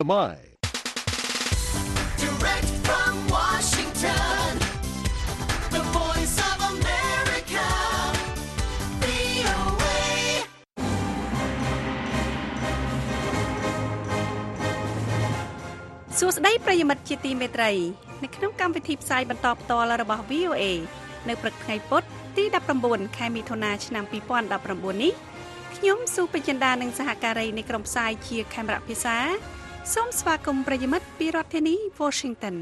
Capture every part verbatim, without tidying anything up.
My Direct from Washington, the voice of America, វី អូ เอ សួស្តីប្រិយមិត្តជាទីមេត្រីនៅក្នុងកម្មវិធីផ្សាយបន្តផ្ទាល់របស់ វី អូ เอ នៅព្រឹកថ្ងៃពុធទីដប់ប្រាំបួនខែមិថុនាឆ្នាំពីរពាន់ដប់ប្រាំបួននេះខ្ញុំសុពេជ្ជដានិងសហការីនៃក្រុមផ្សាយជាខេមរៈភាសាសូមស្វាគមន៍ប្រិយមិត្តពីរដ្ឋធានី Washington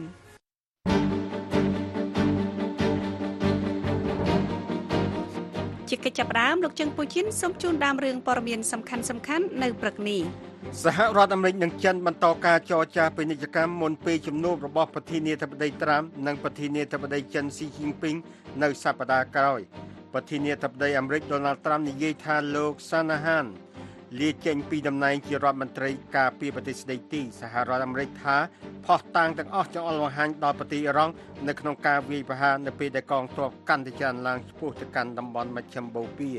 ជាកិច្ចចាប់ផ្ដើមលោកជើងពូជីនសូមជូនដើមរឿងព័ត៌មានសំខាន់សំខាន់នៅព្រឹកនេះសហរដ្ឋអាមេរិកនិងចិនបន្តការចរចាពាណិជ្ជកម្មមុនពេលជំនួបរបស់ប្រធានាធិបតីត្រាំនិងប្រធានាធិបតីចិនស៊ីជីនពីងនៅសប្តាហ៍ក្រោយប្រធានាធិបតីអាមេរិកដូណាល់ត្រាំនិយាយថាលោកសាណាហានលាចេញពីតំណែងជារដ្ឋមន្ត្រីការពារប្រទេសស្ដីទីសហរដ្ឋអាមេរិកថាផុសតាំងទាំងអស់ចង្អុលបង្ហាញដល់ប្រទេសអ៊ីរ៉ង់នៅក្នុងការវាយប្រហារនៅពេលដែលកងទ័ពកាន់តែច្រើនឡើងឆ្ពោះទៅកាន់តំបន់មជ្ឈិមបូព៌ា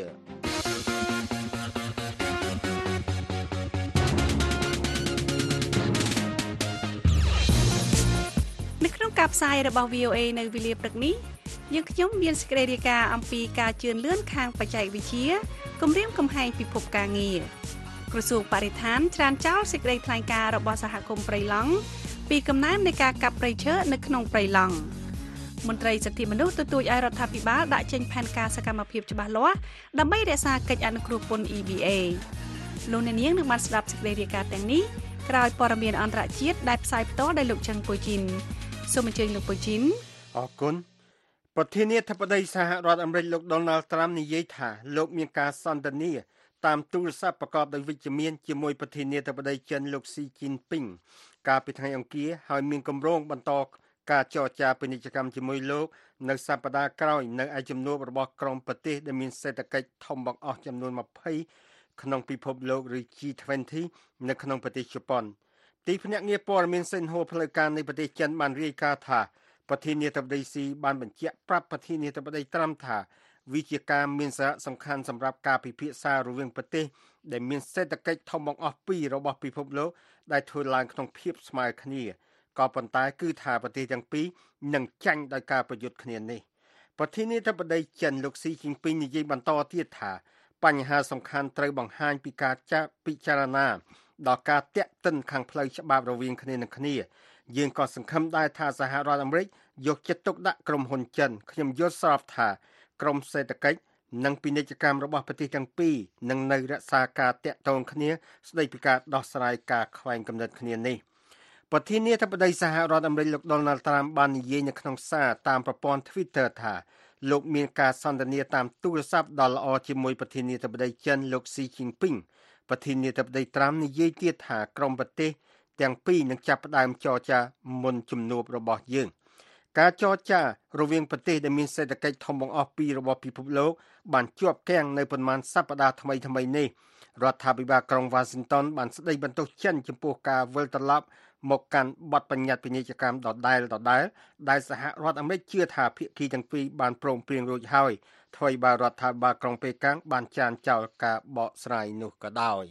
នៅក្នុងការផ្សាយរបស់ វី អូ เอ នៅវេលាព្រឹកនេះយើងខ្ញុំមានសេចក្តីរាយការណ៍អំពីការជឿនលឿនខាងបច្ចេកវិទ្យាគម្រាមកំហែងពិភពការងារក្រសួងបរិស្ថានច្រានចោលសេចក្តីថ្លែងការណ៍របស់សហគមន៍ព្រៃឡង់ពីកំណើននៃការកាប់ព្រៃឈើនៅក្នុងព្រៃឡង់មន្ត្រីសិទ្ធិមនុស្សទទូចឲ្យរដ្ឋាភិបាលដាក់ចេញផែនការសកម្មភាពច្បាស់លាស់ដើម្បីរក្សាកិច្ចអនុគ្រោះពន្ធ អ៊ី ប៊ី เอ លោកអ្នកនាងនឹងបានស្ដាប់សេចក្តីរាយការណ៍ទាំងនេះក្រោយព័ត៌មានអន្តរជាតិដែលផ្សាយផ្ទាល់ដោយលោកច័ន្ទពូជីនសូមអញ្ជើញលោកពូជីនអរគុណប្រធានាធិបតីសហរដ្ឋអាមេរិកលោកដូណាល់ត្រាំនិយាយថាលោកមានការសន្ទនាតាមទូរស័ព្ទប្រកបដោយវិជ្ជមានជាមួយប្រធានាធិបតីចិនលោកស៊ីជីនពីងកាលពីថ្ងៃអង្គារហើយមានគម្រោងបន្តការចរចាពាណិជ្ជកម្មជាមួយលោកនៅសប្តាហ៍ក្រោយនៅឯជំនួបរបស់ក្រុមប្រទេសដែលមានសេដ្ឋកិច្ចធំបង្អស់ចំនួនยี่สิบក្នុងពិភពលោកឬ ជី ยี่สิบ នៅក្នុងប្រទេសជប៉ុនទីភ្នាក់ងារព័ត៌មានសិនហូផ្លូវការនៃប្រទេសចិនបានរាយការណ៍ថាប្រធានាធិបតីស៊ីបានបញ្ជាក់ប្រាប់ប្រធានាធិបតីត្រាំថាវិជាការមានសារៈសំខាន់សម្រាប់ការពិភាក្សារវាងប្រទេសដែលមានសេដ្ឋកិច្ចធំបង្អស់ពីររបស់ពិភពលោកដែលធ្វើឡើងក្នុងភាពស្មើគ្នាក៏ប៉ុន្តែគឺថាប្រទេសទាំងពីរនឹងចាញ់ដោយការប្រយុទ្ធគ្នានេះប្រធានាធិបតីចិនលោកស៊ីជីនពីងនិយាយបន្តទៀតថាបញ្ហាសំខាន់ត្រូវបង្ហាញពីការចាត់ពិចារណាដល់ការតាក់ទិនខាងផ្លូវច្បាប់រវាងគ្នានឹងគ្នាយើងក៏សង្ឃឹមដែរថាសហរដ្ឋអាមេរិកយកចិត្តទុកដាក់ក្រុមហ៊ុនចិនខ្ញុំយល់ស្របថាក្រមសេដ្ឋកិច្ចនិងពាណិជ្ជកម្មរបស់ប្រទេសទាំងពីរនឹងនៅរក្សាការតាក់ទងគ្នាស្ដីពីការដោះស្រាយការខ្វែងគំនិតគ្នានេះប្រធានាធិបតីសហរដ្ឋអាមេរិកលោកដូណាល់ត្រាំបាននិយាយនៅក្នុងសារតាមប្រព័ន្ធ Twitter ថាលោកមានការសន្ទនាតាមទូរស័ព្ទដ៏ល្អជាមួយប្រធានាធិបតីចិនលោកស៊ីជីនពីងប្រធានាធិបតីត្រាំនិយាយទៀតថាក្រុមប្រទេសទាំងពីរនឹងចាប់ផ្ដើមចរចាមុនជំនួបរបស់យើងការចរចារវាងប្រទេសដែលមានសេដ្ឋកិច្ចធំបង្អស់ពីររបស់ពិភពលោកបានជាប់គាំងនៅប្រមាណសប្តាហ៍ថ្មីថ្មីនេះរដ្ឋាភិបាលក្រុង Washington បានស្ដីបន្ទោសចិនចំពោះការវិលត្រឡប់មកកាន់បទបញ្ញត្តិពាណិជ្ជកម្មដដែលដដែលដែលសហរដ្ឋអាមេរិកជឿថាភាគីទាំងពីរបានព្រមព្រៀងរួចហើយថ្មីបើរដ្ឋាភិបាលក្រុងប៉េកាំងបានចានចោលការបកស្រាយនោះក៏ដោយ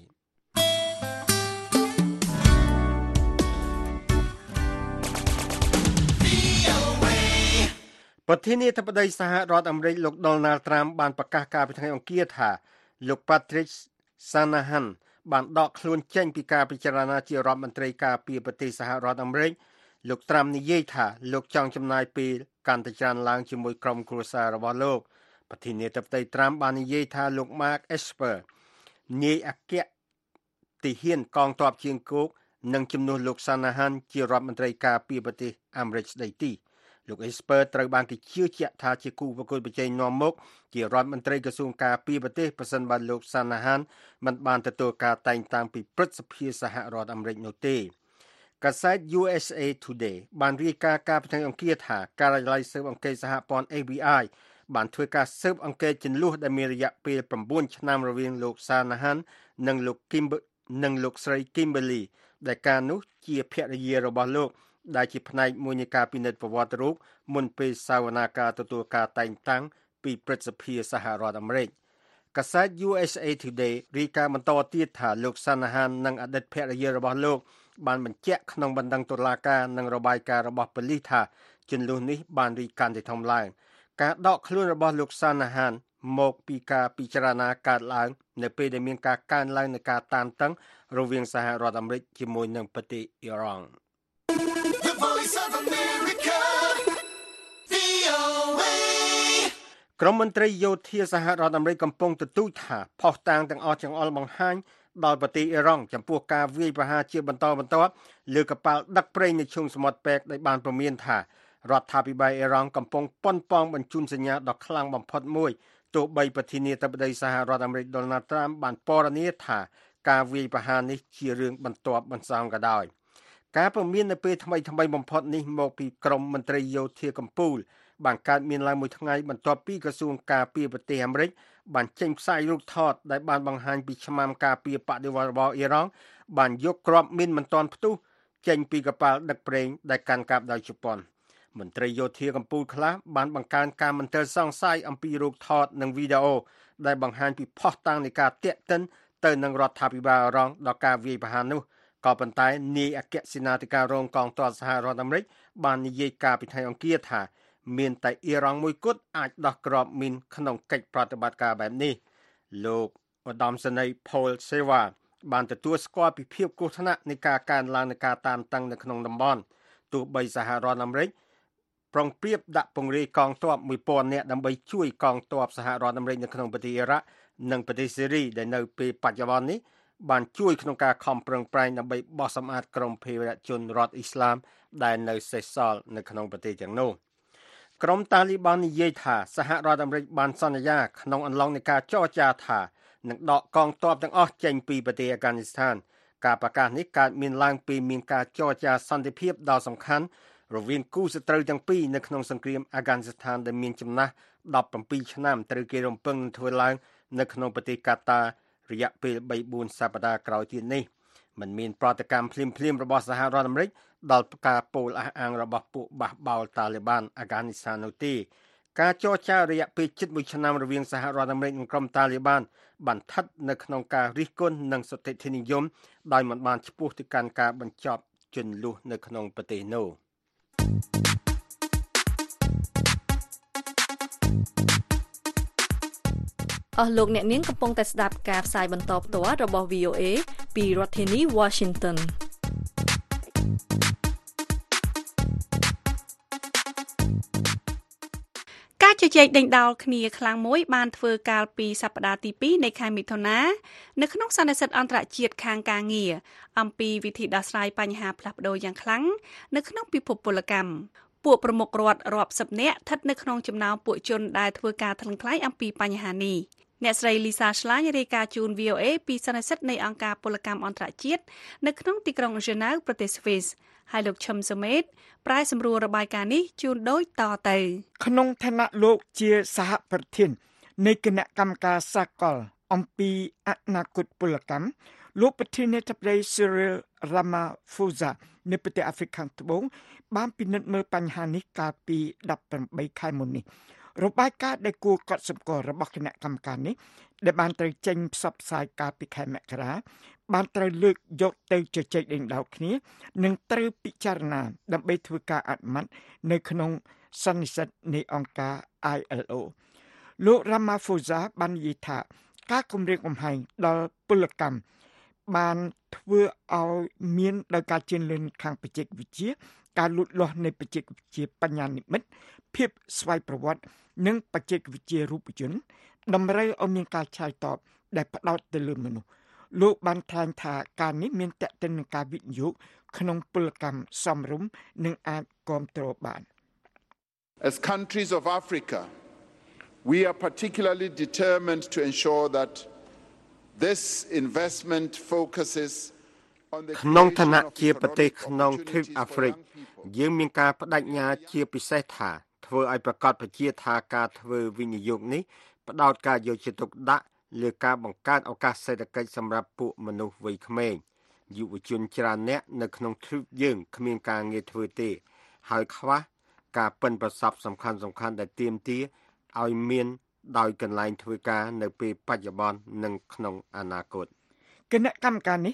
ប្រធានាធិបតីសហរដ្ឋអាមេរិកលោកដូណាល់ត្រាំបានប្រកាសកាលពីថ្ងៃអង្គារថាលោក Patrick Shanahan បានដកខ្លួនចេញពីការពិចារណាជារដ្ឋមន្ត្រីការពារប្រទេសសហរដ្ឋអាមេរិកលោកត្រាំនិយាយថាលោកចង់ចំណាយពេលកាន់តែច្រើនឡើងជាមួយក្រុមគ្រួសាររបស់លោកប្រធានាធិបតីត្រាំបាននិយាយថាលោក Mark Esper នាយអគ្គទាហានកងទ័ពជើងគោកនឹងជំនួសលោក Shanahan ជារដ្ឋមន្ត្រីការពារប្រទេសអាមេរិកស្ដីទីលោក Esper ត្រូវបានគេជឿជាក់ថាជាគូប្រកួតប្រជែងនាំមុខជារដ្ឋមន្ត្រីក្រសួងការពារប្រទេសប្រសិនបើលោក Shanahan មិនបានទទួលការតែងតាំងពីព្រឹទ្ធសភាសហរដ្ឋអាមេរិកនោះទេកាសែត យូ អេស เอ Today បានរាយការណ៍កាលពីថ្ងៃអង្គារថាការិយាល័យស៊ើបអង្កេតសហព័ន្ធ เอ บี ไอ បានធ្វើការស៊ើបអង្កេតចំនួនដែលមានរយៈពេលnineឆ្នាំរវាងលោក Shanahan និងលោក Kim និងលោកស្រី Kimberly ដែលកាលនោះជាភរិយារបស់លោកដែលជាផ្នែកមួយនៃការពិនិត្យប្រវត្តិរូបមុនពេលសាវនាការទទួលការតែងតាំងពីព្រឹទ្ធសភាសហរដ្ឋអាមេរិកកាសែត យូ អេស เอ Today រាយការណ៍បន្តទៀតថាលោក Shanahan និងអតីតភរិយារបស់លោកបានបញ្ជាក់ក្នុងបណ្ដឹងតុលាការនិងរបាយការណ៍របស់ប៉ូលីសថាជនលួសនេះបានរីកកាន់តែធំឡើងការដកខ្លួនរបស់លោកសាណាហានមកពីការពិចារណាកើតឡើងនៅពេលដែលមានការកើនឡើងនៃការតានតឹងរវាងសហរដ្ឋអាមេរិកជាមួយនឹងប្រទេសអ៊ីរ៉ង់ក្រុមមន្ត្រីយោធាសហរដ្ឋអាមេរិកកំពុងទទូចថាផុសតាងទាំងអស់ចង្អុលបង្ហាញដល់ប្រទេសអ៊ីរ៉ង់ចំពោះការវាយប្រហារជាបន្តបន្ទាប់លើកប៉ាល់ដឹកប្រេងនៅឈូងសមុទ្រប៉ែកដែលបានព្រមានថារដ្ឋាភិបាលអ៊ីរ៉ង់កំពុងប៉ុនប៉ងបញ្ជូនសញ្ញាដ៏ខ្លាំងបំផុតមួយទោះបីប្រធានាធិបតីសហរដ្ឋអាមេរិកដូណាល់ត្រាំបានពណ៌នាថាការវាយប្រហារនេះជារឿងបន្ទាប់បន្សំក៏ដោយការព្រមាននៅពេលថ្មីថ្មីបំផុតនេះមកពីក្រុមមន្ត្រីយោធាកំពូលបានកើតមានឡើងមួយថ្ងៃបន្ទាប់ពីក្រសួងការពារប្រទេសអាមេរិកបានចេញផ្សាយរូបថតដែលបានបង្ហាញពីឆ្មាំការពារបដិវត្តន៍របស់អ៊ីរ៉ង់បានយកគ្រាប់មីនមិនទាន់ផ្ទុះចេញពីកប៉ាល់ដឹកប្រេងដែលកាន់កាប់ដោយជប៉ុនមន្ត្រីយោធាកំពូលខ្លះបានបង្កើនការមន្ទិលសង្ស័យអំពីរូបថតនិងវីដេអូដែលបង្ហាញពីផុសតាំងនៃការតាក់ទិនទៅនឹងរដ្ឋាភិបាលអ៊ីរ៉ង់ដល់ការវាយប្រហារនោះក៏ប៉ុន្តែនាយអគ្គសេនាធិការរងកងទ័ពសហរដ្ឋអាមេរិកបាននិយាយការពីថ្ងៃអង្គារថាមានតែអ៊ីរ៉ង់មួយគត់អាចដោះគ្រាប់មីនក្នុងកិច្ចប្រតិបត្តិការបែបនេះលោកឧត្តមសេនីយ៍ Paul Sewa បានទទួលស្គាល់ពីភាពគ្រោះថ្នាក់នៃការកើនឡើងនៃការតានតឹងនៅក្នុងតំបន់ទោះបីសហរដ្ឋអាមេរិកប្រងព្រៀបដាក់ពង្រាយកងទ័ព មួយពាន់ នាក់ដើម្បីជួយកងទ័ពសហរដ្ឋអាមេរិកនៅក្នុងប្រទេសអ៊ីរ៉ាក់និងប្រទេសស៊េរីដែលនៅពេលបច្ចុប្បន្ននេះបានជួយក្នុងការខំប្រឹងប្រែងដើម្បីបោះសម្អាតក្រុមភេរវជនរដ្ឋអ៊ីស្លាមដែលនៅសេសសល់នៅក្នុងប្រទេសទាំងនោះក្រុមតាលីប័ននិយាយថាសហរដ្ឋអាមេរិកបានសន្យាក្នុងអំឡុងនៃការចរចាថានឹងដកកងទ័ពទាំងអស់ចេញពីប្រទេសអាហ្គានីស្ថានការប្រកាសនេះកើតមានឡើងពេលមានការចរចាសន្តិភាពដ៏សំខាន់រវាងគូសត្រូវទាំងពីរនៅក្នុងសង្គ្រាមអាហ្គានីស្ថានដែលមានចំណាស់ដប់ប្រាំពីរឆ្នាំត្រូវគេរំពឹងនឹងធ្វើឡើងនៅក្នុងប្រទេសកាតារយៈពេល បីបួន សប្តាហ៍ក្រោយទៀតនេះមិនមានប្រតិកម្មភ្លាមៗរបស់សហរដ្ឋអាមេរិកដល់ការពោលអះអាងរបស់ពួកបះបោរតាលីបានអាហ្គានីស្ថាននោះទេការចរចារយៈពេលជិតមួយឆ្នាំរវាងសហរដ្ឋអាមេរិកនិងក្រុមតាលីបានបានស្ថិតនៅក្នុងការរិះគន់និងសតិនិយមដោយមិនបានឆ្ពោះទៅកាន់ការបញ្ចប់ជន្លួសនៅក្នុងប្រទេសនោះអស់លោកអ្នកនាងកំពុងតែស្ដាប់ការផ្សាយបន្តផ្ទាល់របស់ វី អូ អេ ពីរដ្ឋធានី Washington ការជជែកដេញដោលគ្នាខ្លាំងមួយបានធ្វើកាលពីសប្តាហ៍ទីពីរនៃខែមិថុនានៅក្នុងសន្និសីទអន្តរជាតិខាងការងារអំពីវិធីដោះស្រាយបញ្ហាផ្លាស់ប្ដូរយ៉ាងខ្លាំងនៅក្នុងពិភពពលកម្មពួកប្រមុខរដ្ឋរាប់សិបនាក់ស្ថិតនៅក្នុងចំណោមពួកជនដែលធ្វើការថ្លឹងថ្លែងអំពីបញ្ហានេះអ្នកស្រី Lisa Schlein រាយការណ៍ជូន វី អូ អេ ពីសន្និសីទនៃអង្គការពលកម្មអន្តរជាតិនៅក្នុងទីក្រុង Geneva ប្រទេស Swiss ហើយលោកឈឹមសុមេតប្រែសម្រួលរបាយការណ៍នេះជូនដូចតទៅក្នុងឋានៈលោកជាសហប្រធាននៃគណៈកម្មការសកលអំពីអនាគតពលកម្មលោកប្រធានាធិបតី Cyril Ramaphosa នៃប្រទេសអាហ្វ្រិកខាងត្បូងបានពិនិត្យមើលបញ្ហានេះកាលពីដប់ប្រាំបីខែមុននេះរបាយការណ៍ដែលគួរកត់សម្គាល់របស់គណៈកម្មការនេះដែលបានត្រូវចេញផ្សព្វផ្សាយកាលពីខែមករាបានត្រូវលើកយកទៅជជែកដេញដោលគ្នានិងត្រូវពិចារណាដើម្បីធ្វើការអនុម័តនៅក្នុងសន្និសីទនៃអង្គការ I L O លោក Ramaphosa បាននិយាយថាការគម្រាមកំហែងដល់ពលកម្មបានធ្វើឲ្យមានដោយការជឿនលឿនខាងបច្ចេកវិទ្យាការលូតលាស់នៃបច្ចេកវិទ្យាបញ្ញានិម្មិតភាពស្វ័យប្រវត្តិនិងបច្ចេកវិទ្យារូបយន្តតម្រូវឲ្យមានការឆ្លើយតបដែលផ្ដោតទៅលើមនុស្សលោកបានថ្លែងថាការនេះមានតេតិននឹងការវិនិយោគក្នុងពលកម្មសមរម្យនិងអាចគាំទ្របាន As countries of Africa, we are particularly determined to ensure that this investment focuses on the ក្នុងឋានៈជាប្រទេសក្នុងទ្វីបអាហ្វ្រិកយើងមានការបដិញ្ញាជាពិសេសថាធ្វើឲ្យប្រកាសប្រជាថាការធ្វើវិនិយោគនេះផ្ដោតការយកចិត្តទុកដាក់លើការបង្កើតឱកាសសេដ្ឋកិច្ចសម្រាប់ពួកមនុស្សវ័យក្មេងយុវជនច្រើនអ្នកនៅក្នុងទ្វីបយើងគ្មានការងារធ្វើទេហើយខ្វះការប៉ិនប្រសប់សំខាន់សំខាន់ដែលទាមទារឲ្យមានដោយកន្លែងធ្វើការនៅពេលបច្ចុប្បន្ននិងក្នុងអនាគតគណៈកម្មការនេះ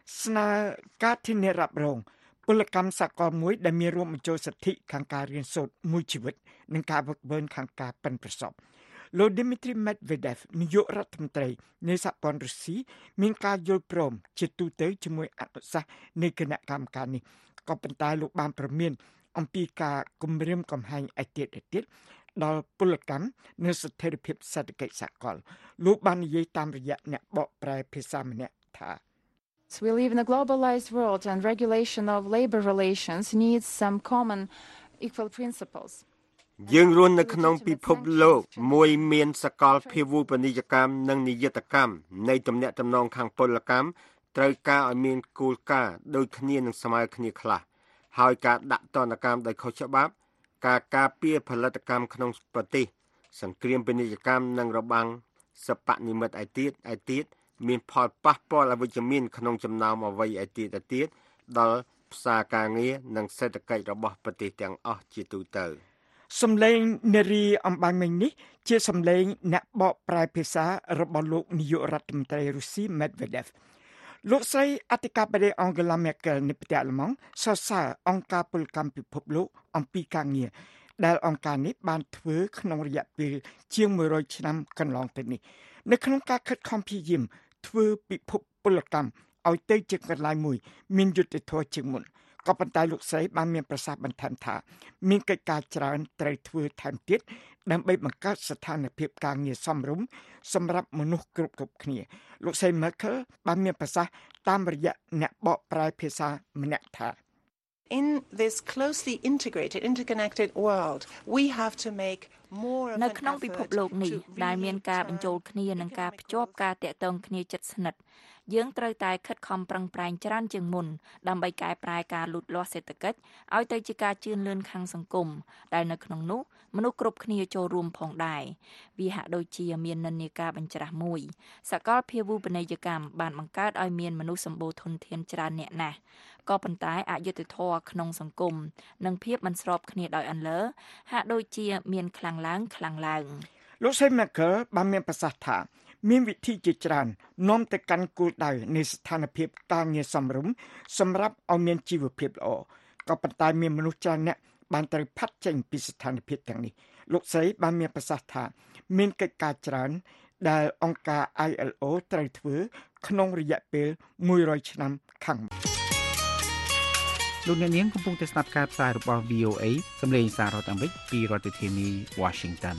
ស្នើការធានារ៉ាប់រងពលកម្មសកលមួយដែលមានរួមបញ្ចូលសិទ្ធិខាងការរៀនសូត្រមួយជីវិតនិងការវឹកវើខាងការប៉ិនប្រសប់លោក Dmitry Medvedev នាយករដ្ឋមន្ត្រីនៃសហព័ន្ធរុស្ស៊ីមានការយល់ព្រមជាទូទៅជាមួយអនុសាសន៍នៃគណៈកម្មការនេះក៏ប៉ុន្តែលោកបានប្រមានអំពីការគំរាមកំហែងឯទៀតឯទៀតដល់ពលកម្មនិងស្ថិរភាពសេដ្ឋកិច្ចសកលលោកបាននិយាយតាមរយៈអ្នកបកប្រែភាសាម្នាក់ថា So we live in a globalized world and regulation of labor relations needs some common equal principles. យើងរស់នៅក្នុងពិភពលោកមួយមានសកលភាវូបនីយកម្មនិងនិយតកម្មនៃទំនាក់ទំនងខាងពលកម្មត្រូវការឲ្យមានគោលការណ៍ដូចគ្នានឹងស្មើគ្នាខ្លះហើយការដាក់ទណ្ឌកម្មដោយខុសច្បាប់ការការពារផលិតកម្មក្នុងប្រទេសសង្គ្រាមពាណិជ្ជកម្មនិងរបាំងសិប្បនិម្មិតឯទៀតឯទៀតមានផលប៉ះពាល់អវិជ្ជមានក្នុងចំណោមអ្វីឯទៀតឯទៀតដល់ផ្សារការងារនិងសេដ្ឋកិច្ចរបស់ប្រទេសទាំងអស់ជាទូទៅសំឡេងនារីអំបញ្ញមិញនេះជាសំឡេងអ្នកបកប្រែភាសារបស់លោកនាយករដ្ឋមន្ត្រីរុស្ស៊ី Medvedev លោកស្រីអធិការបតីអង់ហ្គេឡា Merkel នៃប្រទេសអាល្លឺម៉ង់សរសើរអង្គការពលកម្មពិភពលោកអំពីការងារដែលអង្គការនេះបានធ្វើក្នុងរយៈពេលជាងមួយរយឆ្នាំកន្លងទៅនេះនៅក្នុងការខិតខំព្យាយាមធ្វើពិភពពលកម្មឲ្យទៅជាកន្លែងមួយមានយុត្តិធម៌ជាងមុនក៏ប៉ុន្តែលោកស្រីបានមានប្រសាសន៍បន្ថែមថាមានកិច្ចការច្រើនត្រូវធ្វើថែមទៀតដើម្បីបង្កើតស្ថានភាពការងារសមរម្យសម្រាប់មនុស្សគ្រប់គ្រប់គ្នាលោកស្រី Merkel បានមានប្រសាសន៍តាមរយៈអ្នកបកប្រែភាសាម្នាក់ថា In this closely integrated interconnected world we have to make more of នៅក្នុងពិភពលោកនេះដែលមានការបញ្ចូលគ្នានិងការភ្ជាប់ការតាក់ទងគ្នាជិតស្និទ្ធយើងត្រូវតែខិតខំប្រឹងប្រែងច្រើនជាងមុនដើម្បីកែប្រែការលូតលាស់សេដ្ឋកិច្ចឲ្យទៅជាការជឿនលឿនខាងសង្គមដែលនៅក្នុងនោះមនុស្សគ្រប់គ្នាចូលរួមផងដែរវាហាក់ដូចជាមាននិន្នាការបញ្ច្រាស់មួយសកលភាវូបនីយកម្មបានបង្កើតឲ្យមានមនុស្សសម្បូរធនធានច្រើនអ្នកណាស់ក៏ប៉ុន្តែអយុត្តិធម៌ក្នុងសង្គមនិងភាពមិនស្របគ្នាដោយអន្លើហាក់ដូចជាមានខ្លាំងឡើងខ្លាំងឡើងលោកស្រី Merkel បានមានប្រសាសន៍ថាមានវិធីជាច្រើននាំទៅកាន់គោលដៅនៃស្ថានភាពការងារសមរម្យសម្រាប់ឲ្យមានជីវភាពល្អក៏ប៉ុន្តែមានមនុស្សច្រើនអ្នកបានត្រូវផាត់ចេញពីស្ថានភាពទាំងនេះលោកស្រីបានមានប្រសាសន៍ថាមានកិច្ចការច្រើនដែលអង្គការ I L O ត្រូវធ្វើក្នុងរយៈពេលមួយរយឆ្នាំខាងមុខលោកអ្នកនាងកំពុងតែស្ដាប់ការផ្សាយរបស់ វី អូ អេ សម្លេងសាររដ្ឋអាមេរិកពីរដ្ឋធានី Washington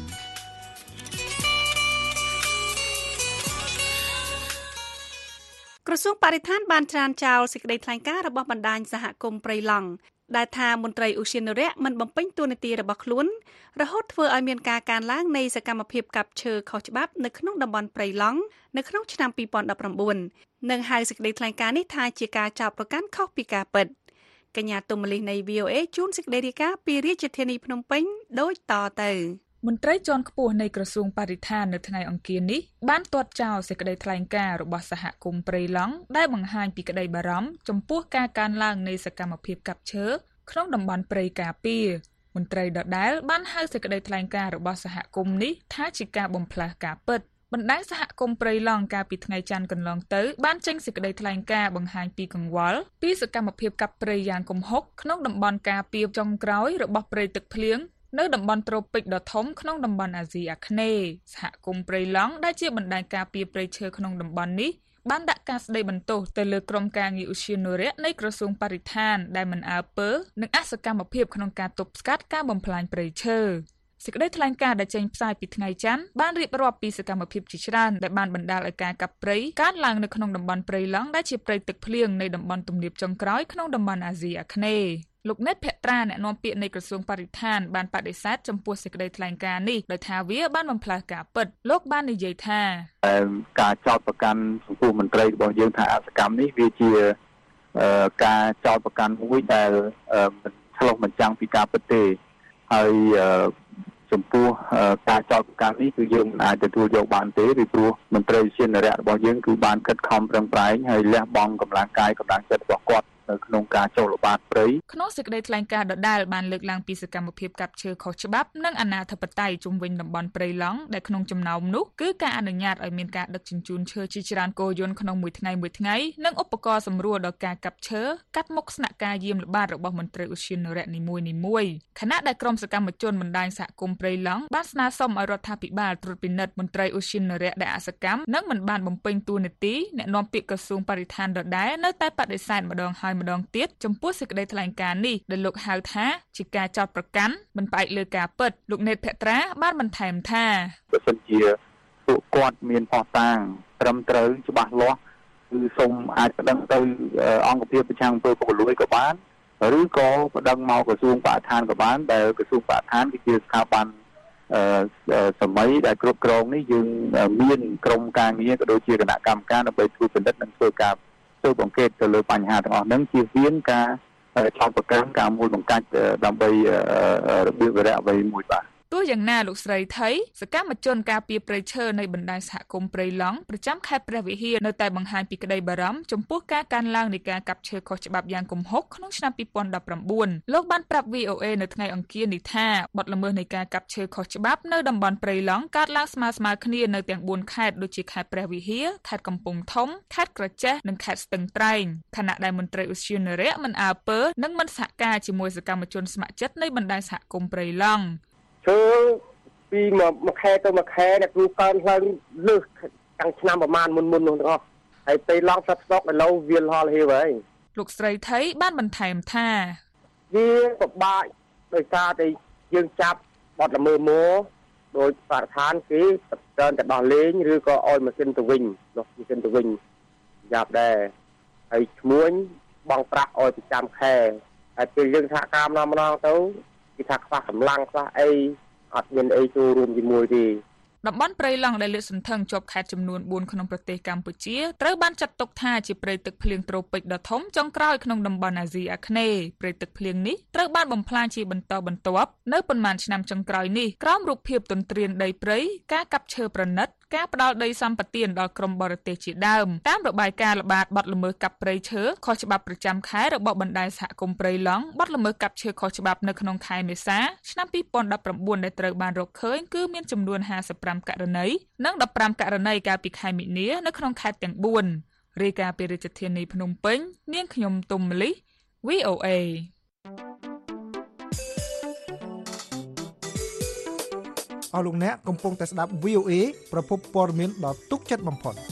ក្រសួងបរិស្ថានបានច្រានចោលសេចក្តីថ្លែងការណ៍របស់បណ្ដាញសហគមន៍ព្រៃឡង់ដែលថាមន្ត្រីឧស្សាហនរៈមិនបំពេញតួនាទីរបស់ខ្លួនរហូតធ្វើឲ្យមានការកើនឡើងនៃសកម្មភាពកាប់ឈើខុសច្បាប់នៅក្នុងតំបន់ព្រៃឡង់នៅក្នុងឆ្នាំពីរពាន់ដប់ប្រាំបួននិងហៅសេចក្តីថ្លែងការណ៍នេះថាជាការចោទប្រកាន់ខុសពីការពិតកញ្ញាទុំមលីនៃ វី អូ អេ ជួនសេចក្តីរាយការណ៍ពីរាជធានីភ្នំពេញដូចតទៅមន្ត្រីជាន់ខ្ពស់នៃក្រសួងបរិស្ថាននៅថ្ងៃអង្គារនេះបានទាត់ចោលសេចក្តីថ្លែងការណ៍របស់សហគមន៍ព្រៃឡង់ដែលបង្ហាញពីក្តីបារម្ភចំពោះការកើនឡើងនៃសកម្មភាពកាប់ឈើក្នុងតំបន់ព្រៃការពារមន្ត្រីដដែលបានហៅសេចក្តីថ្លែងការណ៍របស់សហគមន៍នេះថាជាការបំផ្លាស់ការពិតបណ្ដាញសហគមន៍ព្រៃឡង់កាលពីថ្ងៃច័ន្ទកន្លងទៅបានចេញសេចក្តីថ្លែងការណ៍បង្ហាញពីកង្វល់ពីសកម្មភាពកាប់ព្រៃយ៉ាងគំហុកក្នុងតំបន់ការពារចុងក្រោយរបស់ព្រៃទឹកភ្លៀងនៅតំបន់ត្រូពិកដ៏ធំក្នុងតំបន់អាស៊ីអាគ្នេយ៍សហគមន៍ព្រៃឡង់ដែលជាបណ្ដាញការពារព្រៃឈើក្នុងតំបន់នេះបានដាក់ការស្ដីបន្ទោសទៅលើក្រុមការងារឧស្សាហនរៈនៃក្រសួងបរិស្ថានដែលមិនអើពើនិងអសកម្មភាពក្នុងការទប់ស្កាត់ការបំផ្លាញព្រៃឈើសេចក្តីថ្លែងការណ៍ដែលចេញផ្សាយពីថ្ងៃច័ន្ទបានរៀបរាប់ពីសកម្មភាពជាច្រើនដែលបានបណ្ដាលឲ្យការកាប់ព្រៃកើនឡើងនៅក្នុងតំបន់ព្រៃឡង់ដែលជាព្រៃទឹកភ្លៀងនៃតំបន់ទំនាបចុងក្រោយក្នុងតំបន់អាស៊ីអាគ្នេយ៍លោកណេតភត្រាអ្នកនាំពាក្យនៃក្រសួងបរិស្ថានបានបដិសេធចំពោះសេចក្តីថ្លែងការណ៍នេះដោយថាវាបានបំផ្លាស់ការពិតលោកបាននិយាយថាការចោទប្រកាន់ចំពោះមន្ត្រីរបស់យើងថាអសកម្មនេះវាជាការចោទប្រកាន់មួយដែលមិនឆ្លុះបញ្ចាំងពីការពិតទេហើយចំពោះការចោទប្រកាន់នេះគឺយើងមិនអាចទទួលយកបានទេពីព្រោះមន្ត្រីឧស្សាហនរៈរបស់យើងគឺបានខិតខំប្រឹងប្រែងហើយលះបង់កម្លាំងកាយកម្លាំងចិត្តរបស់គាត់នៅក្នុងការចូលល្បាតព្រៃក្នុងសេចក្តីថ្លែងការណ៍ដដែលបានលើកឡើងពីសកម្មភាពកាប់ឈើខុសច្បាប់និងអនាធិបតេយ្យជុំវិញតំបន់ព្រៃឡង់ដែលក្នុងចំណោមនោះគឺការអនុញ្ញាតឲ្យមានការដឹកជញ្ជូនឈើជាច្រើនគោយន្តក្នុងមួយថ្ងៃមួយថ្ងៃនិងឧបករណ៍សម្រួលដល់ការកាប់ឈើកាត់មុខស្នាក់ការយាមល្បាតរបស់មន្ត្រីឧទ្យានុរក្សនីមួយៗខណៈដែលក្រុមសកម្មជនបណ្ដាញសហគមន៍ព្រៃឡង់បានស្នើសុំឲ្យរដ្ឋាភិបាលត្រួតពិនិត្យមន្ត្រីឧទ្យានុរក្សដែលអសកម្មនិងមិនបានបំពេញតួនាទីអ្នកនាំពាក្យក្រសួងបរិស្ថានដដែលនៅតែបដិសេធម្ដងហើយម្ដងទៀតចំពោះសេចក្តីថ្លែងការណ៍នេះដែលលោកហៅថាជាការចោទប្រកាន់មិនផ្អែកលើការពិតលោកនេតភក្ត្រាបានបន្ថែមថាបើសិនជាពួកគាត់មានផុសតាងត្រឹមត្រូវច្បាស់លាស់គឺសូមអាចប្តឹងទៅអង្គភាពប្រឆាំងអំពើពុករលួយក៏បានឬក៏ប្តឹងមកក្រសួងបរិស្ថានក៏បានដែលក្រសួងបរិស្ថានគឺជាស្ថាប័នអឺសម័យដែលគ្រប់គ្រងនេះយើងមានក្រុមការងារក៏ដូចជាគណៈកម្មការដើម្បីធ្វើពិនិត្យនិងធ្វើការស៊ើបអង្កេតទៅលើបញ្ហាទាំងអស់ហ្នឹងជៀសវាងការចោទប្រកាន់ការមួយបង្កាច់ដើម្បីរបៀបវារៈអ្វីមួយបាទទោះយ៉ាងណាលោកស្រីថៃសកម្មជនការពារព្រៃឈើនៃបណ្ដាញសហគមន៍ព្រៃឡង់ប្រចាំខេត្តព្រះវិហារនៅតែបង្ហាញពីក្តីបារម្ភចំពោះការកើនឡើងនៃការកាប់ឈើខុសច្បាប់យ៉ាងគំហុកក្នុងឆ្នាំពីរពាន់ដប់ប្រាំបួនលោកបានប្រាប់ វី អូ អេ នៅថ្ងៃអង្គារនេះថាបទល្មើសនៃការកាប់ឈើខុសច្បាប់នៅតំបន់ព្រៃឡង់កើតឡើងស្មើៗគ្នានៅទាំងបួនខេត្តដូចជាខេត្តព្រះវិហារខេត្តកំពង់ធំខេត្តក្រចេះនិងខេត្តស្ទឹងត្រែងខណៈដែលមន្ត្រីឧទ្យានុរក្សមិនអើពើនិងមិនសហការជាមួយសកម្មជនស្ម័គ្រចិត្តនៃបណ្ដាញសហគមន៍ព្រៃឡង់ឈើពីមួយខែទៅមួយខែអ្នកគ្រូកើនឡើងលើសតាំងឆ្នាំប្រហែលមុនមុននោះទាំងអស់ហើយពេលឡង់ស្រុកស្រុកឥឡូវវាលហលហេវហើយលោកស្រីថៃបានបន្ថែមថាវាពិបាកដោយសារតែយើងចាប់បទល្មើសមកដោយបរិស្ថានគេច្រើនតែដោះលែងឬក៏ឲ្យម៉ាស៊ីនទៅវិញនោះម៉ាស៊ីនទៅវិញយ៉ាប់ដែរហើយឈ្មួញបងប្រាក់ឲ្យប្រចាំខែហើយពេលយើងសហការម្ដងម្ដងទៅគេថាខ្វះកម្លាំងខ្វះអីអត់មានអីចូលរួមជាមួយទេតំបន់ព្រៃឡង់ដែលលាតសន្ធឹងជាប់ខេត្តចំនួនបួនក្នុងប្រទេសកម្ពុជាត្រូវបានចាត់ទុកថាជាព្រៃទឹកភ្លៀងត្រូពិកដ៏ធំចុងក្រោយក្នុងតំបន់អាស៊ីអាគ្នេយ៍ព្រៃទឹកភ្លៀងនេះត្រូវបានបំផ្លាញជាបន្តបន្ទាប់នៅប៉ុន្មានឆ្នាំចុងក្រោយនេះក្រោមរូបភាពទន្ទ្រានដីព្រៃការកាប់ឈើប្រណិតការផ្ដាល់ដីសម្បត្តិដល់ក្រុមបរទេសជាដើមតាមរបាយការណ៍ល្បាតបទល្មើសកាប់ព្រៃឈើខុសច្បាប់ប្រចាំខែរបស់បណ្ដាញសហគមន៍ព្រៃឡង់បទល្មើសកាប់ឈើខុសច្បាប់នៅក្នុងខែមេសាឆ្នាំពីរពាន់ដប់ប្រាំបួនដែលត្រូវបានរកឃើញគឺមានចំនួនห้าสิบห้าករណីនិងដប់ប្រាំករណីកាលពីខែមីនានៅក្នុងខេត្តទាំងបួនរាយការណ៍ពីរាជធានីភ្នំពេញនាងខ្ញុំទុំមលី វី អូ អេអស់លោកអ្នកកំពុងតែស្ដាប់ វី អូ អេ ប្រភពព័ត៌មានដ៏ទុកចិត្តបំផុត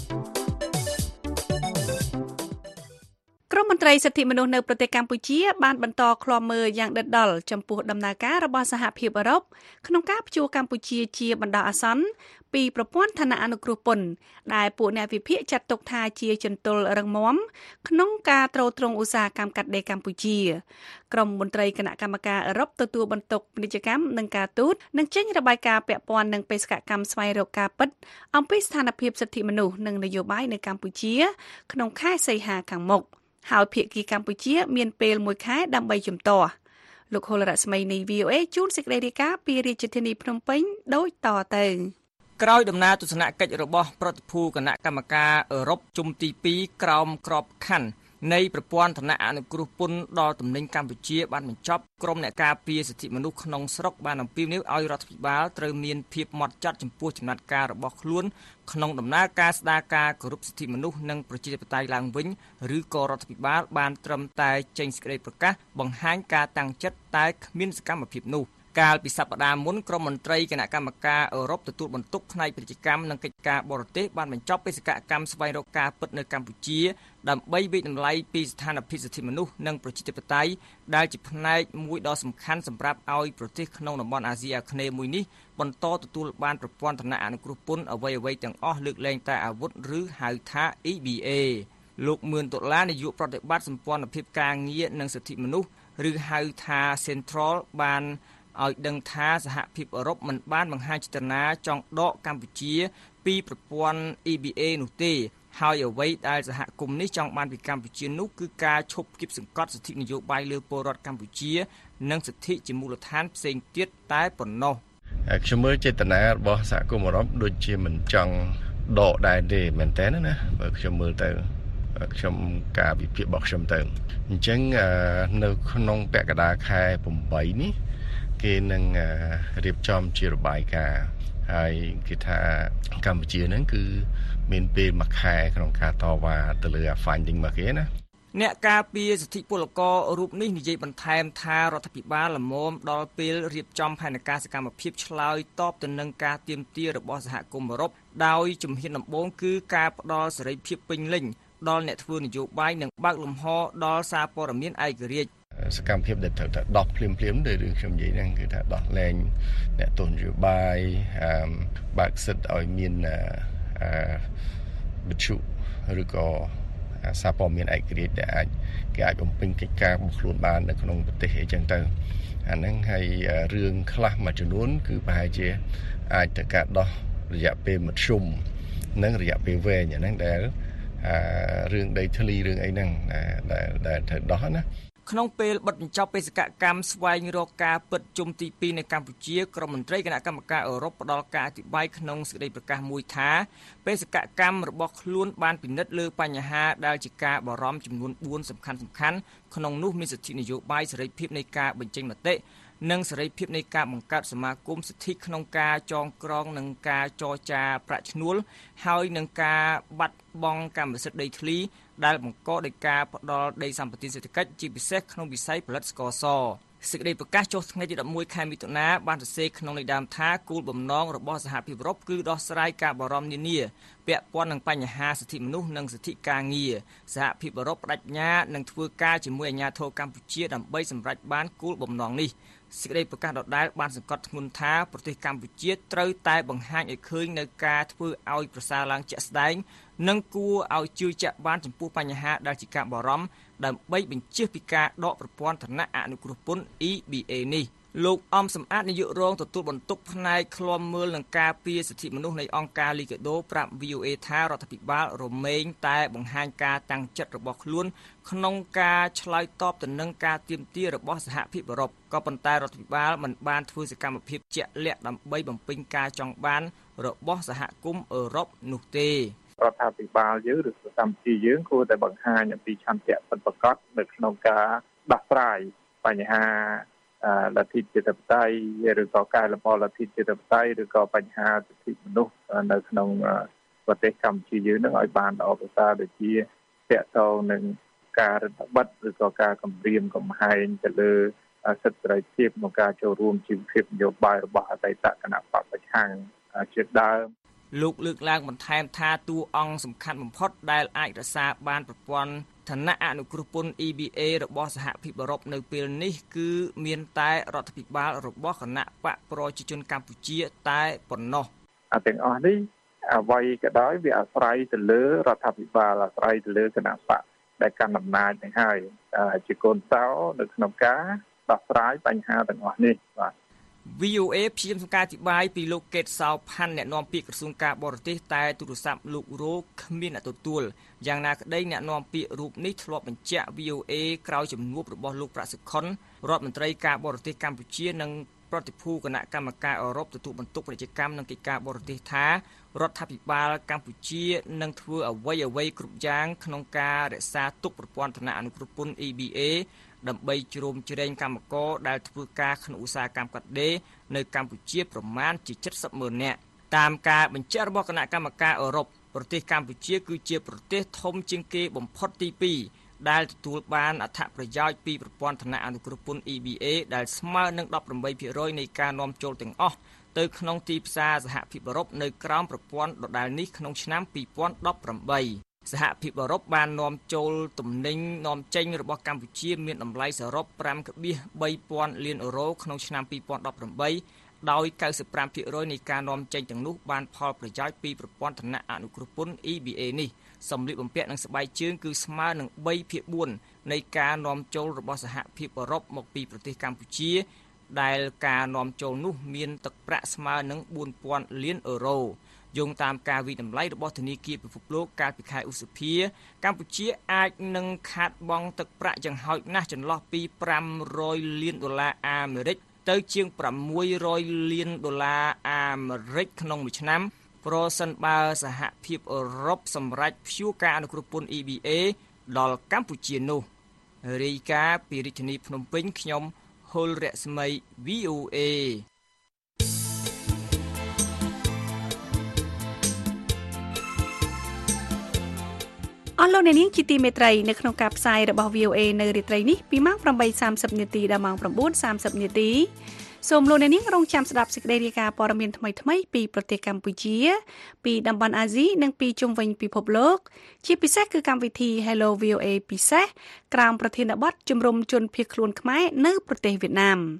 ក្រមមន្ត្រីសិទ្ធិមនុស្សនៅប្រទេសកម្ពុជាបានបន្តឃ្លាំមើលយ៉ាងដិតដល់ចំពោះដំណើរការរបស់សហភាពអឺរ៉ុបក្នុងការព្យួរកម្ពុជាជាបណ្ដោះអាសន្នពីប្រព័ន្ធឋានៈអនុគ្រោះពន្ធដែលពួកអ្នកវិភាគចាត់ទុកថាជាចន្ទុលរឹងមាំក្នុងការទ្រទ្រង់ឧស្សាហកម្មកាត់ដេរកម្ពុជាក្រមមន្ត្រីគណៈកម្មការអឺរ៉ុបទទួលបន្ទុកពាណិជ្ជកម្មនិងការទូតនឹងចេញរបាយការណ៍ពាក់ព័ន្ធនឹងបេសកកម្មស្វែងរកការពិតអំពីស្ថានភាពសិទ្ធិមនុស្សនិងនយោបាយនៅកម្ពុជាក្នុងខែសីហាខាងមុខហើយភាគីកម្ពុជាមានពេលមួយខែដើម្បីជំទាស់លោកហុលរស្មីនៃ វី អូ អេ ជួនសេចក្តីរាយការណ៍ពីរាជធានីភ្នំពេញដូចតទៅក្រោយដំណើរទស្សនកិច្ចរបស់ប្រតិភូគណៈកម្មការអឺរ៉ុបជុំទីពីរក្រោមក្របខ័ណ្ឌនៃប្រព័ន្ធឋានៈអនុគ្រោះពន្ធដល់ទំនិញកម្ពុជាបានបញ្ចប់ក្រមអ្នកការពារសិទ្ធិមនុស្សក្នុងស្រុកបានអំពាវនាវឲ្យរដ្ឋាភិបាលត្រូវមានភាពហ្មត់ចត់ចំពោះចំណាត់ការរបស់ខ្លួនក្នុងដំណើរការស្ដារការគោរពសិទ្ធិមនុស្សនិងប្រជាធិបតេយ្យឡើងវិញឬក៏រដ្ឋាភិបាលបានត្រឹមតែចេញសេចក្តីប្រកាសបង្ហាញការតាំងចិត្តតែគ្មានសកម្មភាពនោះកាលពីសប្តាហ៍មុនក្រុមមន្ត្រីគណៈកម្មការអឺរ៉ុបទទួលបន្ទុកផ្នែកពាណិជ្ជកម្មនិងកិច្ចការបរទេសបានបញ្ចប់បេសកកម្មស្វែងរកការពិតនៅកម្ពុជាដើម្បីវិនិច្ឆ័យពីស្ថានភាពសិទ្ធិមនុស្សនិងប្រជាធិបតេយ្យដែលជាផ្នែកមួយដ៏សំខាន់សម្រាប់ឲ្យប្រទេសក្នុងតំបន់អាស៊ីអាគ្នេយ៍មួយនេះបន្តទទួលបានប្រព័ន្ធឋានៈអនុគ្រោះពន្ធអ្វីៗទាំងអស់លើកលែងតែអាវុធឬហៅថា អ៊ី ប៊ី អេ លោកមឿនដុល្លារនាយកប្រតិបត្តិសម្ព័ន្ធភាពការងារនិងសិទ្ធិមនុស្សឬហៅថា Central បានឲ្យដឹងថាសហភាពអឺរ៉ុបមិនបានបង្ហាញចេតនាចង់ដកកម្ពុជាពីប្រព័ន្ធ អ៊ី ប៊ី អេ នោះទេហើយអ្វីដែលសហគមន៍នេះចង់បានពីកម្ពុជានោះគឺការឈប់គៀបសង្កត់សិទ្ធិនយោបាយលើពលរដ្ឋកម្ពុជានិងសិទ្ធិជាមូលដ្ឋានផ្សេងទៀតតែប៉ុណ្ណោះខ្ញុំមើលចេតនារបស់សហគមន៍អឺរ៉ុបដូចជាមិនចង់ដកដែរទេមែនតើណាបើខ្ញុំមើលទៅខ្ញុំការវិភាគរបស់ខ្ញុំទៅអញ្ចឹងនៅក្នុងពាក់កណ្ដាលខែ8នេះគេនឹងរៀបចំជារបាយការណ៍ហើយគេថាកម្ពុជាហ្នឹងគឺមានពេលមួយខែក្នុងការតវ៉ាទៅលើ finding មកគេណាអ្នកការពារសិទ្ធិពលកររូបនេះនិយាយបន្ថែមថារដ្ឋាភិបាលលមមដល់ពេលរៀបចំផែនការសកម្មភាពឆ្លើយតបទៅនឹងការទាមទាររបស់សហគមន៍អឺរ៉ុបដោយជំហានដំបូងគឺការផ្ដល់សេរីភាពពេញលេញដល់អ្នកធ្វើនយោបាយនិងបើកលំហដល់សារព័ត៌មានឯករាជ្យសកម្មភាពដែលត្រូវតែដោះភ្លាមភ្លាមដោយរឿងខ្ញុំនិយាយហ្នឹងគឺថាដោះលែងអ្នកទស្សនយោបាយបើកសិទ្ធឲ្យមានវិទ្យុឬក៏សារព័ត៌មានឯករាជ្យដែលអាចគេអាចបំពេញកិច្ចការរបស់ខ្លួនបាននៅក្នុងប្រទេសអីចឹងទៅអាហ្នឹងហើយរឿងខ្លះមួយចំនួនគឺប្រហែលជាអាចទៅការដោះរយៈពេលមធ្យមនិងរយៈពេលវែងអាហ្នឹងដែលរឿងដីធ្លីរឿងអីហ្នឹងដែលដែលត្រូវដោះណាក្នុងពេលបិទបញ្ចប់បេសកកម្មស្វែងរកការពិតជុំទីពីរនៅកម្ពុជាក្រុមមន្ត្រីគណៈកម្មការអឺរ៉ុបផ្ដល់ការអធិប្បាយក្នុងសេចក្តីប្រកាសមួយថាបេសកកម្មរបស់ខ្លួនបានពិនិត្យលើបញ្ហាដែលជាការបារម្ភចំនួនបួនសំខាន់ៗក្នុងនោះមានសិទ្ធិនយោបាយសេរីភាពនៃការបញ្ចេញមតិនិងសេរីភាពនៃការបង្កើតសមាគមសិទ្ធិក្នុងការចងក្រងនិងការចរចាប្រាក់ឈ្នួលហើយនឹងការបាត់បង់កម្មសិទ្ធិដីធ្លីដែលបង្កដោយការផ្ដាល់ដីសម្បត្តិសេដ្ឋកិច្ចជាពិសេសក្នុងវិស័យផលិតស្ករសសេចក្តីប្រកាសចុះថ្ងៃទីដប់មួយខែមិថុនាបានសរសេរក្នុងន័យដើមថាគោលបំណងរបស់សហភាពអឺរ៉ុបគឺដោះស្រាយការបារម្ភនានាពាក់ព័ន្ធនឹងបញ្ហាសិទ្ធិមនុស្សនិងសិទ្ធិការងារសហភាពអឺរ៉ុបបដិញ្ញានឹងធ្វើការជាមួយអាជ្ញាធរកម្ពុជាដើម្បីសម្រេចបានគោលបំណងនេះសេចក្តីប្រកាសដដែលបានសង្កត់ធ្ងន់ថាប្រទេសកម្ពុជាត្រូវតែបង្ហាញឲ្យឃើញនៅការធ្វើឲ្យប្រសើរឡើងជាក់ស្ដែងនិងគួរឲ្យជឿជាក់បានចំពោះបញ្ហាដែលជាការបារម្ភដើម្បីបញ្ជៀសពីការដកប្រព័ន្ធឋានៈអនុគ្រោះពន្ធ E B A នេះលោកអំសំអាតនាយករងទទួលបន្ទុកផ្នែកឃ្លាំមើលនឹងការពារសិទ្ធិមនុស្សនៃអង្គការ Liga do ប្រាប់ V O A ថារដ្ឋាភិបាលរមែងតែបង្ហាញការតាំងចិត្តរបស់ខ្លួនក្នុងការឆ្លើយតបទៅនឹងការទាមទាររបស់សហភាពអឺរ៉ុបក៏ប៉ុន្តែរដ្ឋាភិបាលមិនបានធ្វើសកម្មភាពជាក់លាក់ដើម្បីបំពេញការចង់បានរបស់សហគមន៍អឺរ៉ុបនោះទេរដ្ឋាភិបាលយើងឬសកម្មភាពយើងគួរតែបង្ហាញអំពីឆន្ទៈពិតប្រាកដនៅក្នុងការដោះស្រាយបញ្ហាលទ្ធិជាតិបតៃឬក៏កែលម្អលទ្ធិជាតិបតៃឬក៏បញ្ហាសិទ្ធិមនុស្សនៅក្នុងប្រទេសកម្ពុជាយើងនឹងឲ្យបានល្អប្រសើរដូចជាតកតងនឹងការរដ្ឋបတ်ឬក៏ការគម្រាមកំហែងទៅលើសិទ្ធិសេរីភាពក្នុងការចូលរួមជីវភាពនយោបាយរបស់អតីតគណៈបព្វប្រឆាំងជាដើមលោកលើកឡើងបន្ថែមថាតួអង្គសំខាន់បំផុតដែលអាចរក្សាបានប្រព័ន្ធឋានៈអនុគ្រោះពន្ធ E B A របស់សហភាពអឺរ៉ុបនៅពេលនេះគឺមានតែរដ្ឋាភិបាលរបស់គណៈបកប្រជាជនកម្ពុជាតែប៉ុណ្ណោះអាទាំងអស់នេះអ្វីក៏ដោយវាអាស្រ័យទៅលើរដ្ឋាភិបាលអាស្រ័យទៅលើគណៈបកដែលកាន់អំណាចនឹងហើយជាកូនសោនៅក្នុងការដោះស្រាយបញ្ហាទាំងអស់នេះបាទ V O A ព្យាយាមការអធិប្បាយពីលោកកេតសោផាន់អ្នកនាំពាក្យក្រសួងការបរទេសតែទូរស័ព្ទលោករោគ្មានអ្នកទទួលយ៉ាងណាក្តីអ្នកនាំពាក្យរូបនេះធ្លាប់បញ្ជាក់ V O A ក្រោយជំនួបរបស់លោកប្រាក់សុខុនរដ្ឋមន្ត្រីការបរទេសកម្ពុជានិងប្រតិភូគណៈកម្មការអឺរ៉ុបទទួលបន្ទុកពាណិជ្ជកម្មនិងកិច្ចការបរទេសថារដ្ឋាភិបាលកម្ពុជានឹងធ្វើអ្វីអ្វីគ្រប់យ៉ាងក្នុងការរក្សាទុកប្រព័ន្ធឋានៈអនុគ្រោះពន្ធ E B Aដើម្បីជ្រោមជ្រែងកម្មករដែលធ្វើការក្នុងឧស្សាហកម្មកាត់ដេរនៅកម្ពុជាប្រមាណជា 七十ម៉ឺន នាក់តាមការបញ្ជាក់របស់គណៈកម្មការអឺរ៉ុបប្រទេសកម្ពុជាគឺជាប្រទេសធំជាងគេបំផុតទីពីរដែលទទួលបានអត្ថប្រយោជន៍ពីប្រព័ន្ធឋានៈអនុគ្រោះពន្ធ E B A ដែលស្មើនឹង ដប់ប្រាំបីភាគរយ នៃការនាំចូលទាំងអស់ទៅក្នុងទីផ្សារសហភាពអឺរ៉ុបនៅក្រោមប្រព័ន្ធដដែលនេះក្នុងឆ្នាំពីរពាន់ដប់ប្រាំបីសហភាពអឺរ៉ុបបាននាំចូលទំនិញនាំចេញរបស់កម្ពុជាមានតម្លៃសរុប ប្រាំដប់បីពាន់លានអឺរ៉ូក្នុងឆ្នាំពីរពាន់ដប់ប្រាំបីដោយ កៅសិបប្រាំភាគរយ នៃការនាំចេញទាំងនោះបានផលប្រយោជន៍ពីប្រព័ន្ធឋានៈអនុគ្រោះពន្ធ E B A នេះសម្លៀកបំពាក់និងស្បែកជើងគឺស្មើនឹង បីភាគបួន នៃការនាំចូលរបស់សហភាពអឺរ៉ុបមកពីប្រទេសកម្ពុជាដែលការនាំចូលនោះមានទឹកប្រាក់ស្មើនឹង បួនពាន់លានអឺរ៉ូយោងតាមការវិតម្លៃរបស់ធនាគារពិភពលោកកាលពីខែឧសភាកម្ពុជាអាចនឹងខាតបង់ទឹកប្រាក់យ៉ាងហោចណាស់ចន្លោះពីប្រាំរយលានដុល្លារអាមេរិកទៅជាងប្រាំមួយរយលានដុល្លារអាមេរិកក្នុងមួយឆ្នាំប្រសិនបើសហភាពអឺរ៉ុបសម្រេចព្យួរការអនុគ្រោះពន្ធ E B A ដល់កម្ពុជានោះរាយការណ៍ពីរាជធានីភ្នំពេញខ្ញុំហុលរស្មី V O A អស់លោកអ្នកនាងជាទីមេត្រីនៅក្នុងការផ្សាយរបស់ V O A នៅរាត្រីនេះពីម៉ោង ប្រាំបីសាមសិប នាទីដល់ម៉ោង ៩សាមសិប នាទីសូមលោកអ្នកនាងរងចាំស្ដាប់សេចក្តីរាយការណ៍ព័ត៌មានថ្មីៗពីប្រទេសកម្ពុជាពីតំបន់អាស៊ីនិងពីជុំវិញពិភពលោកជាពិសេសគឺកម្មវិធី Hello វី អូ អេ ពិសេសក្រោមប្រធានបទជំរុំជនភៀសខ្លួនខ្មែរនៅប្រទេសវៀតណាម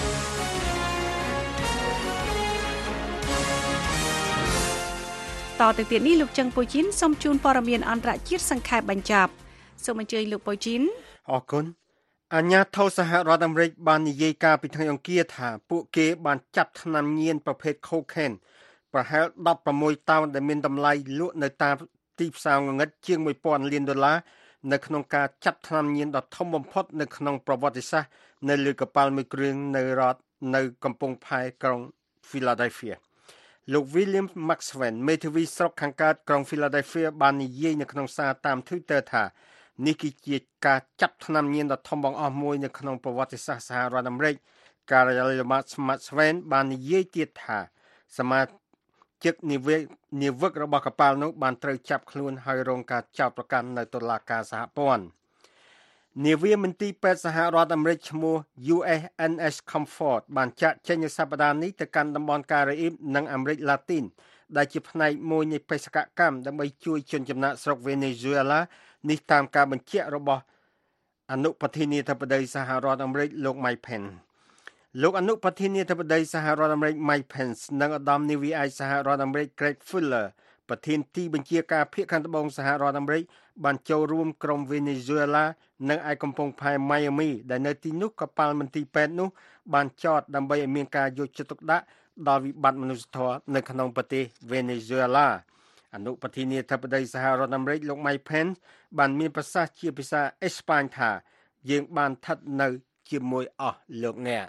តទៅទៀតនេះលោកចឹងប៉ូជីនសូមជូនព័ត៌មានអន្តរជាតិសង្ខេបបញ្ចប់សូមអញ្ជើញលោកប៉ូជីនអរគុណអាញាធិបតេយ្យសហរដ្ឋអាមេរិកបាននិយាយការពីថ្ងៃអង្គារថាពួកគេបានចាប់ថ្នាំញៀនប្រភេទ Cocaine ប្រហែលដប់ប្រាំមួយតោនដែលមានតម្លៃលក់នៅតាមទីផ្សារងងឹតជាងមួយពាន់លានដុល្លារនៅក្នុងការចាប់ថ្នាំញៀនដ៏ធំបំផុតនៅក្នុងប្រវត្តិសាស្ត្រនៅលើកប៉ាល់មួយគ្រឿងនៅរដ្ឋនៅកំពង់ផែក្រុង Philadelphia លោក William Maxwell មេធាវីស្រុកខាងកើតក្រុង Philadelphia បាននិយាយនៅក្នុងសារតាម Twitter ថានេះគឺជាការចាប់ថ្នាំញៀនដ៏ធំបង្អស់មួយនៅក្នុងប្រវត្តិសាស្ត្រសហរដ្ឋអាមេរិកការិយាល័យ Maxwell បាននិយាយទៀតថាសមាជិកនាវិកនាវិករបស់កប៉ាល់នោះបានត្រូវចាប់ខ្លួនហើយរងការចោទប្រកាន់នៅតុលាការសហព័ន្ធនាវាមន្ទីរពេទ្យសហរដ្ឋអាមេរិកឈ្មោះ U S N S Comfort បានចាក់ចេញនៅសប្តាហ៍នេះទៅកាន់តំបន់ការ៉ាអ៊ីបនិងអាមេរិកឡាទីនដែលជាផ្នែកមួយនៃបេសកកម្មដើម្បីជួយជនចំណាកស្រុកវេណេស៊ុយអេឡានេះតាមការបញ្ជាក់របស់អនុប្រធានាធិបតីសហរដ្ឋអាមេរិកលោក Mike Pence លោកអនុប្រធានាធិបតីសហរដ្ឋអាមេរិក Mike Pence និងឧត្តមនាវីឯកសហរដ្ឋអាមេរិក Greg Fuller ប្រធានទីបញ្ជាការភាគខាងត្បូងសហរដ្ឋអាមេរិកបានចូលរួមក្រុមវេណេស៊ុយអេឡានៅឯកំពង់ផែ Miami ដែលនៅទីនោះកប៉ាល់មន្ទីរពេទ្យនោះបានចតដើម្បីឲ្យមានការយកចិត្តទុកដាក់ដល់វិបត្តិមនុស្សធម៌នៅក្នុងប្រទេសវេណេស៊ុយអេឡាអនុប្រធានាធិបតីសហរដ្ឋអាមេរិកលោក Mike Pence បានមានប្រសាសន៍ជាភាសាអេស្ប៉ាញថាយើងបានស្ថិតនៅជាមួយអស់លោកអ្នក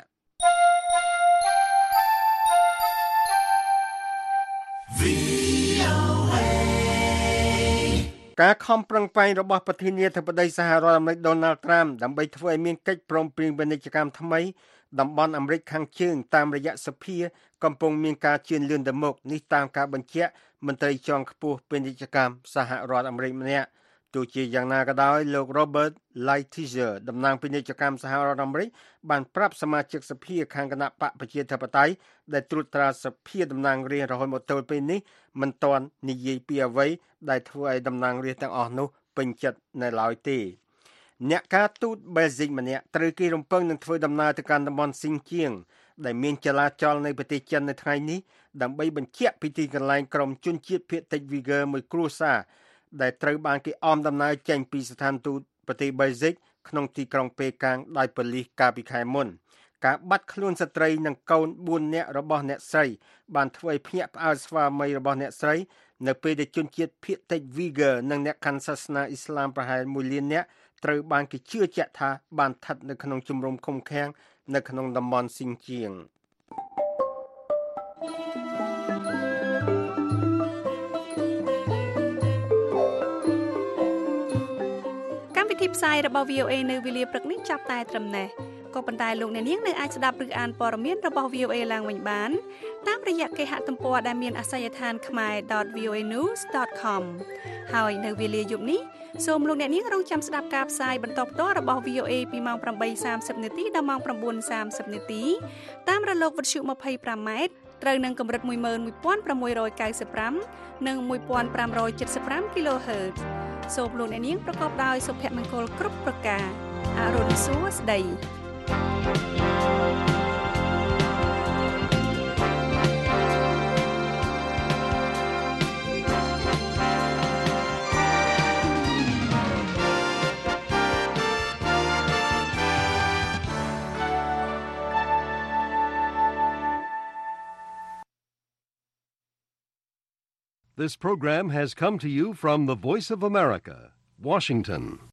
ការខំប្រឹងប្រែងរបស់ប្រធានាធិបតីសហរដ្ឋអាមេរិក Donald Trump ដើម្បីធ្វើឲ្យមានកិច្ចព្រមព្រៀងពាណិជ្ជកម្មថ្មីតំបន់អាមេរិកខាងជើងតាមរយៈសភាកំពុងមានការជឿនលឿនទៅមុខនេះតាមការបញ្ជាក់មន្ត្រីជាន់ខ្ពស់ពាណិជ្ជកម្មសហរដ្ឋអាមេរិកម្នាក់ទោះជាយ៉ាងណាក៏ដោយលោក Robert Lighthizer តំណាងពាណិជ្ជកម្មសហរដ្ឋអាមេរិកបានប្រាប់សមាជិកសភាខាងគណៈបកប្រជាធិបតេយ្យដែលត្រួតត្រាសភាតំណាងរាស្ត្ររហូតមកទល់ពេលនេះមិនទាន់និយាយពីអ្វីដែលធ្វើឲ្យតំណាងរាស្ត្រទាំងអស់នោះពេញចិត្តនៅឡើយទេអ្នកការទូតបែលហ្សិកម្នាក់ត្រូវគេរំពឹងនឹងធ្វើដំណើរទៅកាន់តំបន់ស៊ីនជៀងដែលមានចលាចលនៅប្រទេសចិននៅថ្ងៃនេះដើម្បីបញ្ជាក់ពីទីកន្លែងក្រុមជនជាតិភាគតិច Uyghur មួយគ្រួសារដែលត្រូវបានគេអមដំណើរចេញពីស្ថានទូតប្រទេសបែលហ្សិកក្នុងទីក្រុងប៉េកាំងដោយប៉ូលីសកាលពីខែមុនការបាត់ខ្លួនស្ត្រីនិងកូនបួននាក់របស់អ្នកស្រីបានធ្វើឲ្យភ្ញាក់ផ្អើលស្វាមីរបស់អ្នកស្រីនៅពេលដែលជនជាតិភាគតិច Uyghur និងអ្នកកាន់សាសនាអ៊ីស្លាមប្រហែលមួយលាននាក់ត្រូវបានគេជឿជាក់ថាបានស្ថិតនៅក្នុងជំរំឃុំឃាំងនៅក្នុងតំបន់ស៊ីនជៀងកម្មវិធីផ្សាយរបស់ V O A នៅវេលាព្រឹកនេះចាប់តែត្រឹមនេះក៏ប៉ុន្តែលោកអ្នកនាងនៅអាចស្ដាប់ឬអានព័ត៌មានរបស់ V O A ឡើងវិញបានតាមរយៈគេហទំព័រដែលមានអាសយដ្ឋាន khmae dot v o a news dot com ហើយនៅវេលាយប់នេះសូមលោកអ្នកនាងរងចាំស្ដាប់ការផ្សាយបន្តផ្ទាល់របស់ V O A ពីម៉ោង ប្រាំបីសាមសិប នាទីដល់ម៉ោង ៩សាមសិប នាទីតាមរលកវិទ្យុ ម្ភៃប្រាំម៉ែត្រត្រូវនឹងកម្រិត មួយម៉ឺនមួយពាន់ប្រាំមួយរយកៅសិបប្រាំ និង មួយពាន់ប្រាំរយចិតសិបប្រាំ kHz សូមលោកអ្នកនាងប្រកបដោយសុភមង្គលគ្រប់ប្រការអរុនសួស្តី This program has come to you from the Voice of America, Washington.